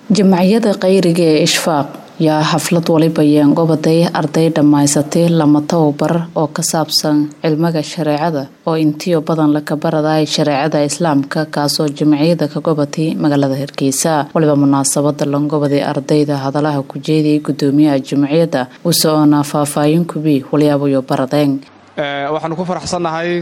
Jamciyada Khayriga ee Ishfaaq yaa xaflad waliba goboday arday dhamaysatay lama tababar oo ka saabsan cilmiga shareecada oo intiyo badan la ka baraday shareecada islaamka kaasoo jamciyada ka gobatay magaalada Hargeysa waliba munaasabada lan goboday ardayda hadalaha ku jeediyay gudoomiyaha jamciyada oo faahfaahin ku bi waliba baradeen waxaan ku faraxsanahay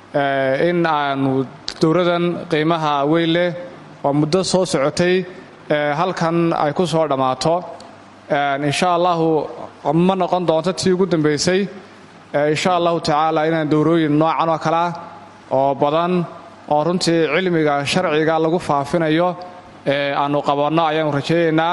in aanu dowradan qiimaha weyn leh oo muddo soo socotay halkan ay ku soo dhamaato insha Allah ma noqon doonto tii ugu dambeysay insha Allah taala inaan dowrooyin noocan oo kala oo badan oo runtii cilmiga sharciga lagu faafinayo aanu qabanno ayaan rajaynaynaa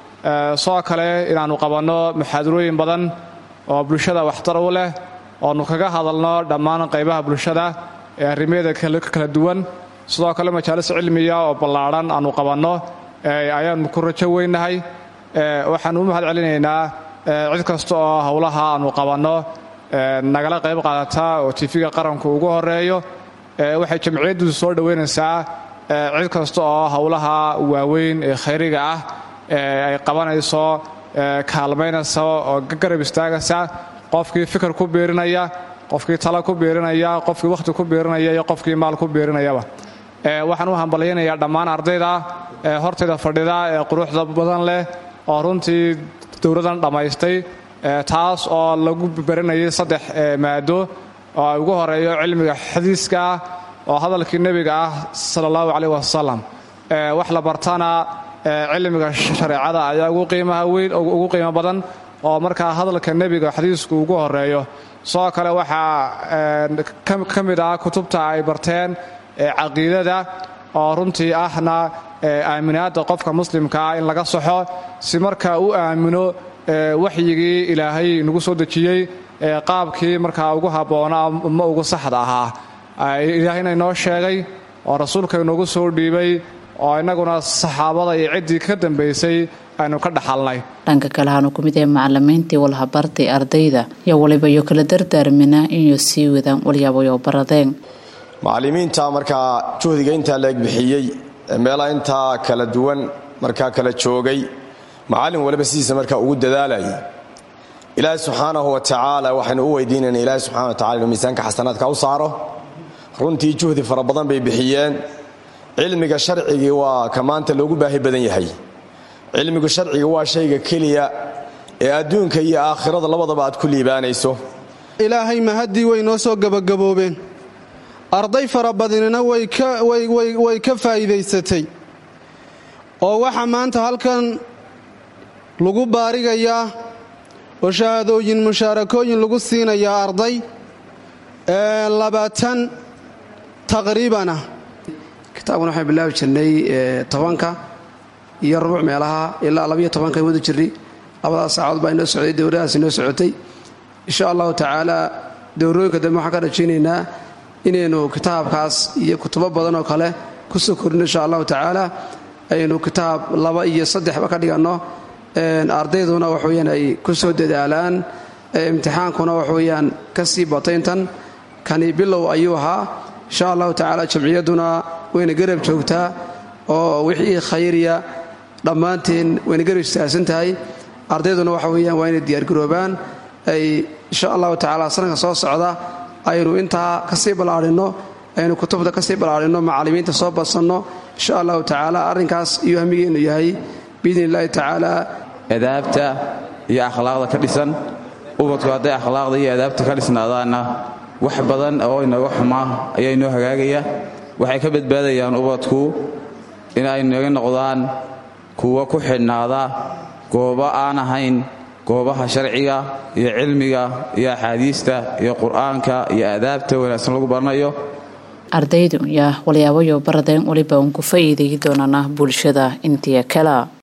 soo kale inaanu qabanno muxaadarooyin badan oo bulshada waxtar u leh oo nu kaga hadalno dhammaan qaybaha bulshada ee arrimeeda kala duwan sidoo kale majaalis cilmiga oo ballaaran aanu qabanno ayaan ku rajo weynahay waxaan u mahad celinaynaa cid kasta oo hawlaha aanu qabanno nagala qayb qaadata oo TV-ga qaranku ugu horeeyo waxay jamciyadu soo dhaweynaysaa cid kasta oo hawlaha waaweyn ee khayriga ah ay qabanayso kaalmeynaysa oo garab istaagaysa qofkii fikir ku beerinaya qofkii talo ku beerinaya qofkii waqti ku beerinaya iyo qofkii maal ku beerinayaba waxaan u hambaleynayaa dhammaan ardayda hortayda fadhida ee quruxda badan leh oo runtii dowradan dhamaystay taas oo lagu baranayay 3 maado oo ugu horeeyo cilmiga xadiiska oo hadalkii nabiga ah sallallahu alayhi wasallam wax la bartana cilmiga shareecada ayaa ugu qiimaha weyn ugu qiimo badan oo marka hadalka nabiga xadiisku ugu horeeyo soo kale waxa kamid ah kutubta ay barteen caqiidada oo runtii ahna aaminaada qofka muslimka in laga saxo si marka uu aamino waxyigii ilaahay nagu soo dajiyay qaabkii marka ugu haboona ama ugu saxda ahaa ilaahayna inoo sheegay oo rasuulka inoogu soo dhiibay oo inaguna saxaabada iyo cidii ka dambeysay aynu ka dhaxalnay dhanka kale aanu ku mid yahay macallimiintii walaha bartay ardayda iyo waliba iyo kala dardaarmina in sii wadaan waliba baradeen macallimiinta marka juhdiga inta la bixiyay meela inta kala duwan marka kala joogay macallin waliba siisa marka ugu dadaalay ilaahay subhanahu wa ta'ala waxaanu u weydiinayna ilaahay subhanahu wa ta'ala miisaanka xasanaadka u saaro runtii juhdi fara badan bay bixiyeen cilmiga sharciga waa kamaanta loogu baahi badan yahay cilmiga sharciga waa shayga kaliya ee adduunka iyo aakhirada labadaba aad ku liibaanayso ilaahay mahadi way noo soo gabagaboobeen arday fara badanina way ka faa'iideysatay oo waxa maanta halkan lagu baarigayaa oo shahaadooyin musharakooyin lagu siinayaa arday 20 taqriiban kitaabkan waxaan bilaabi jirnay 10ka iyo rubuc meelaha ilaa 12 ka wada jirnay labadaas saacadood baa inoo socday dowradaas inoo socotay insha Allah taala dowrooyinka dambe waxaan ka rajaynaynaa inaynu kitaabkaas iyo kutubo badan oo kale ku soo korino insha Allah taala aynu kitaab 2 iyo 3 ba ka dhigano ardayduna wax weeyaan ay ku soo dadaalaan imtixaankuna wax weeyaan ka sii batayntan kani bilow ayuu ahaa insha Allah taala jamciyaduna wayna garab joogtaa oo wixii khayriya dhamaanteen wayna garab istaagsan tahay ardayduna wax weeyaan waa inay diyaar garoobaan ay insha Allah taala sanadka soo socda aynu inta ka sii balaarino aynu kutubta ka sii balaarino macallimiinta soo badsanno insha Allah taala arrinkaas iyo hamigeenu yahay biidnillaahi taala adaabta iyo akhlaaqda ka dhisan ubadku haday akhlaaqda iyo adaabta ka dhisnaadaana wax badan oo inaga xumaa ayaa inoo hagaagaya waxay ka badbaadayaan ubadku in ay naga noqdaan kuwa ku xidhnaada goobo aan ahayn goobaha sharciga iyo cilmiga iyo axaadiista iyo quraanka iyo adaabta wanaagsan lagu baranayo ardaydu yaa waliba baradeen waliba ku faa'iideeyay doonana bulshada intii kala